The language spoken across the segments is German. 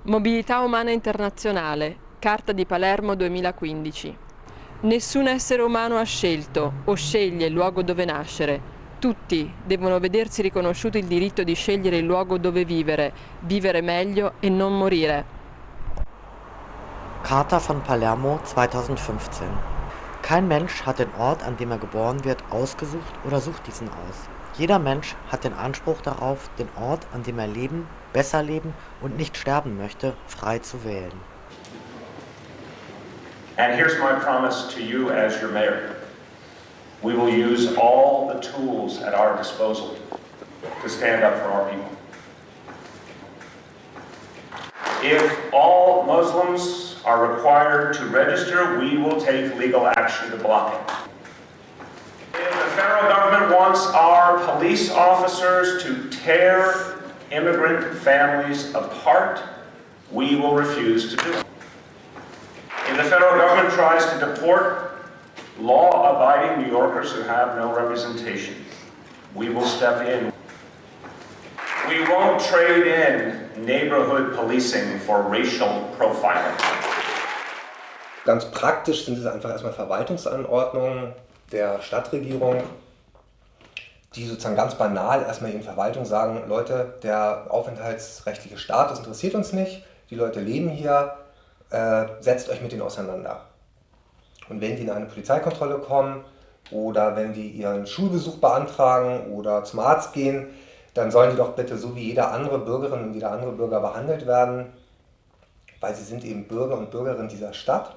Mobilità umana internazionale, Carta di Palermo 2015. Nessun essere umano ha scelto o sceglie il luogo dove nascere. Tutti devono vedersi riconosciuto il diritto di scegliere il luogo dove vivere meglio e non morire. Charta von Palermo 2015. Kein Mensch hat den Ort, an dem er geboren wird, ausgesucht oder sucht diesen aus. Jeder Mensch hat den Anspruch darauf, den Ort, an dem er leben, besser leben und nicht sterben möchte, frei zu wählen. And here's my promise to you as your mayor. We will use all the tools at our disposal to stand up for our people. If all Muslims are required to register, we will take legal action to block it. If the federal government wants our police officers to tear immigrant families apart, we will refuse to do it. If the federal government tries to deport law-abiding New Yorkers who have no representation, we will step in. We won't trade in neighborhood policing for racial profiling. Ganz praktisch sind es einfach erstmal Verwaltungsanordnungen der Stadtregierung, die sozusagen ganz banal erstmal in Verwaltung sagen, Leute, der aufenthaltsrechtliche Status interessiert uns nicht, die Leute leben hier, setzt euch mit denen auseinander. Und wenn die in eine Polizeikontrolle kommen oder wenn die ihren Schulbesuch beantragen oder zum Arzt gehen, dann sollen die doch bitte so wie jede andere Bürgerin und jeder andere Bürger behandelt werden, weil sie sind eben Bürger und Bürgerinnen dieser Stadt.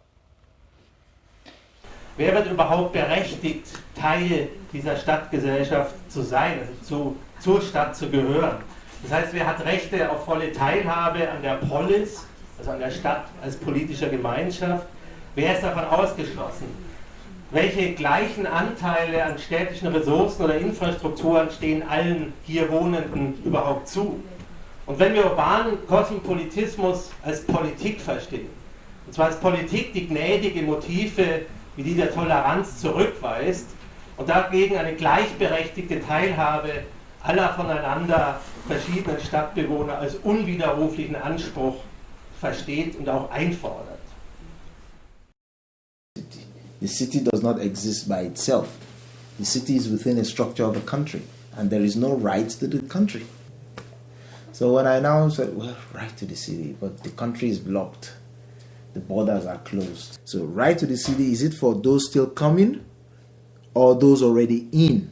Wer wird überhaupt berechtigt, Teil dieser Stadtgesellschaft zu sein, also zur Stadt zu gehören? Das heißt, wer hat Rechte auf volle Teilhabe an der Polis, also an der Stadt als politischer Gemeinschaft? Wer ist davon ausgeschlossen? Welche gleichen Anteile an städtischen Ressourcen oder Infrastrukturen stehen allen hier Wohnenden überhaupt zu? Und wenn wir urbanen Kosmopolitismus als Politik verstehen, und zwar als Politik, die gnädige Motive wie die der Toleranz zurückweist und dagegen eine gleichberechtigte Teilhabe aller voneinander verschiedenen Stadtbewohner als unwiderruflichen Anspruch versteht und auch einfordert. The city does not exist by itself. The city is within a structure of the country, and there is no right to the country. So when I now said, well, right to the city, but the country is blocked, the borders are closed. So right to the city, is it for those still coming or those already in?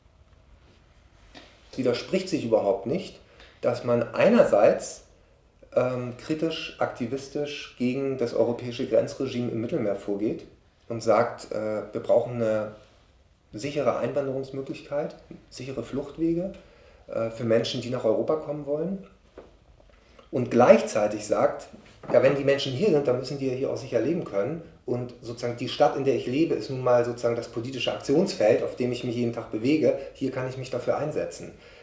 Es widerspricht sich überhaupt nicht, dass man einerseits kritisch, aktivistisch gegen das europäische Grenzregime im Mittelmeer vorgeht und sagt, wir brauchen eine sichere Einwanderungsmöglichkeit, sichere Fluchtwege für Menschen, die nach Europa kommen wollen. Und gleichzeitig sagt, ja, wenn die Menschen hier sind, dann müssen die ja hier auch sicher leben können. Und sozusagen die Stadt, in der ich lebe, ist nun mal sozusagen das politische Aktionsfeld, auf dem ich mich jeden Tag bewege. Hier kann ich mich dafür einsetzen.